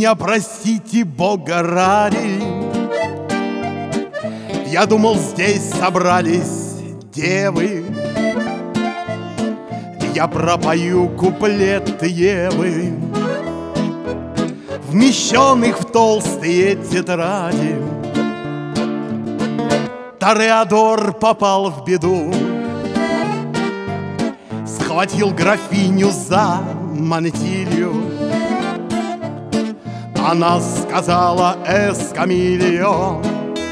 меня простите, Бога ради. Я думал, здесь собрались девы. Я пропою куплеты Евы, вмещенных в толстые тетради. Тореадор попал в беду, схватил графиню за мантилью. Она сказала Эскамильо: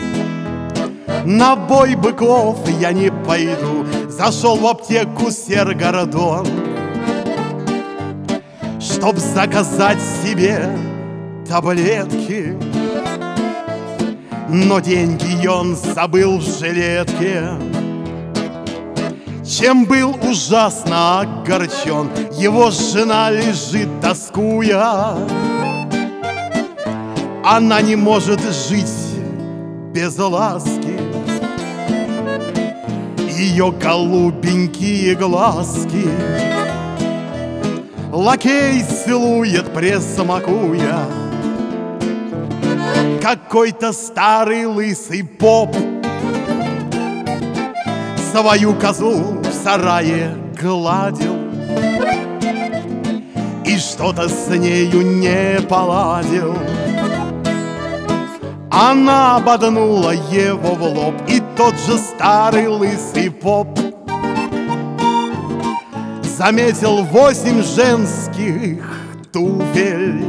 на бой быков я не пойду. Зашел в аптеку сэр Гордон, чтоб заказать себе таблетки, но деньги он забыл в жилетке. Чем был ужасно огорчен, его жена лежит тоскуя. Она не может жить без ласки, ее голубенькие глазки лакей целует, пресмакуя. Какой-то старый лысый поп свою козу в сарае гладил и что-то с нею не поладил. Она ободнула его в лоб, и тот же старый лысый поп заметил 8 женских туфель.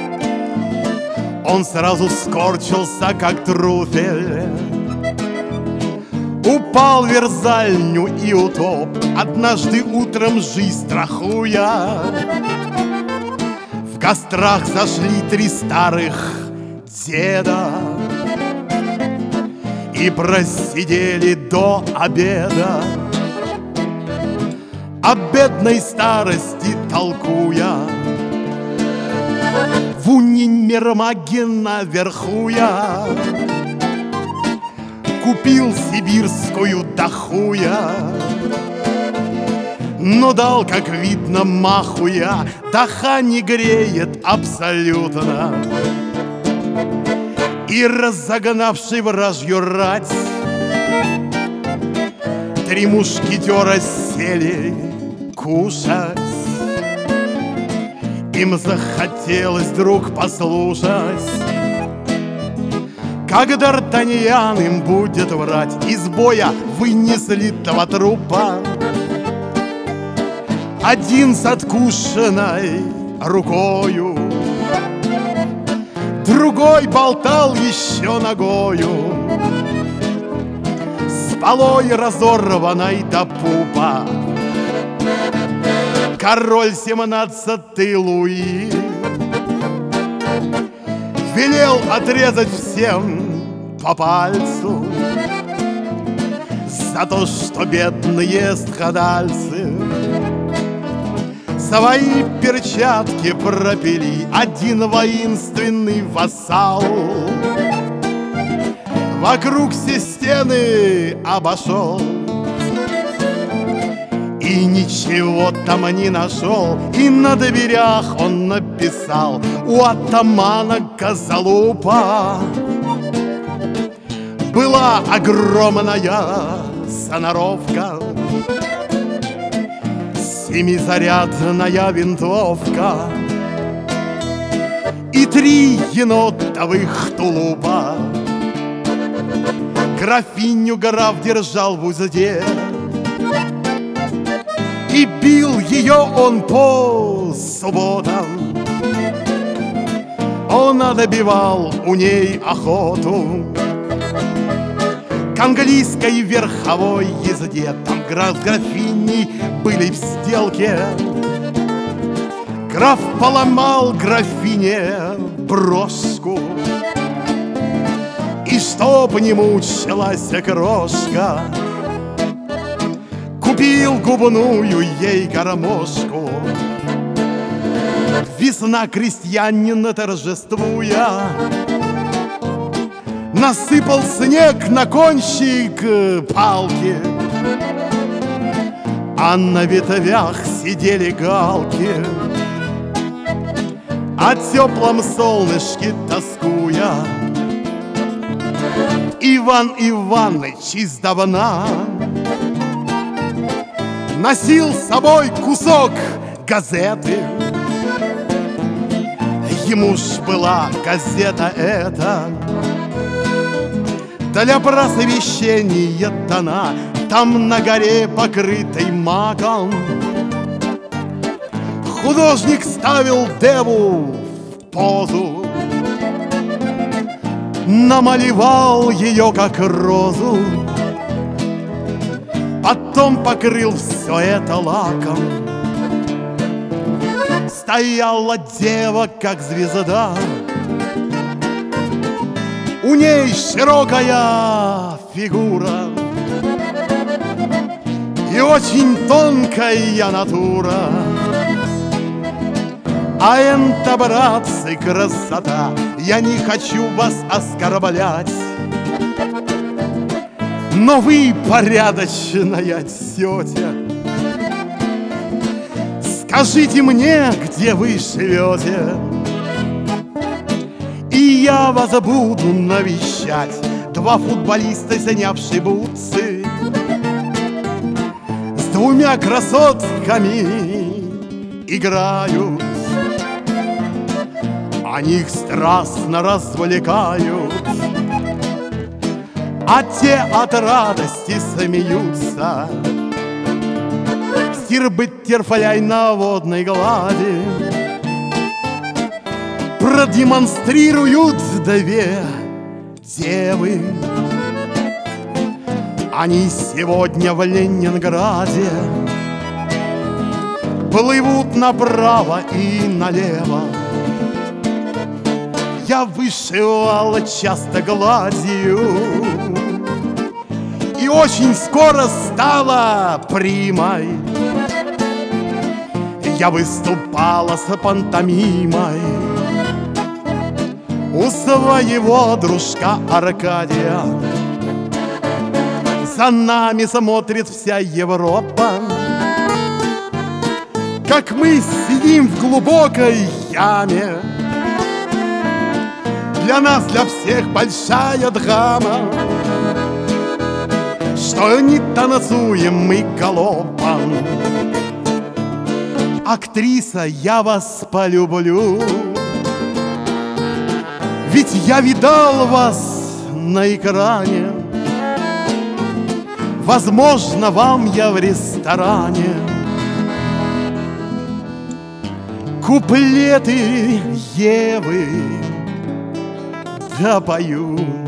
Он сразу скорчился, как труфель, упал в верзальню и утоп, однажды утром жизнь страхуя. В кострах зашли 3 старых деда и просидели до обеда, о бедной старости толкуя. В универмаге наверху я купил сибирскую дохуя, но дал, как видно, махуя. Даха не греет абсолютно, и разогнавший вражью рать 3 мушкетера сели кушать. Им захотелось вдруг послушать, как Д'Артаньян им будет врать. Из боя вынесли 2 трупа, один с откушенной рукою, другой болтал еще ногою, с полой разорванной до пупа. Король 17-й Луи велел отрезать всем по пальцу за то, что бедные страдальцы свои перчатки пропили. Один воинственный вассал вокруг все стены обошел и ничего там не нашел. И на дверях он написал: у атамана Козолупа была огромная сноровка, 7-зарядная винтовка и 3 енотовых тулупа. Графиню граф держал в узде, и бил ее он по субботам. Он добивал у ней охоту к английской верховой езде. Там граф с графиней были в сделке. Граф поломал графине брошку, и чтоб не мучилась крошка, купил губную ей гармошку. Весна крестьянин торжествуя насыпал снег на кончик палки, а на ветвях сидели галки. о теплом солнышке тоскуя. Иван Иваныч издавна носил с собой кусок газеты. Ему ж была газета эта для просвещения дана. Там на горе, покрытой маком, художник ставил деву в позу, намалевал ее как розу, потом покрыл все это лаком. Стояла дева как звезда, у ней широкая фигура и очень тонкая натура. А это, братцы, красота. Я не хочу вас оскорблять, но вы порядочная тетя. Скажите мне, где вы живете, и я вас буду навещать. Два футболиста, занявшие бутсы, с двумя красотками играют. Они их страстно развлекают, а те от радости смеются. Стирбыт-терфаляй на водной глади продемонстрируют две девы. Они сегодня в Ленинграде плывут направо и налево. Я вышивала часто гладью и очень скоро стала примой. Я выступала с пантомимой у своего дружка Аркадия. За нами смотрит вся Европа, как мы сидим в глубокой яме. Для нас, для всех большая драма, что не танцуем мы галопом. Актриса, я вас полюблю, ведь я видал вас на экране. Возможно, вам я в ресторане куплеты Евы допою.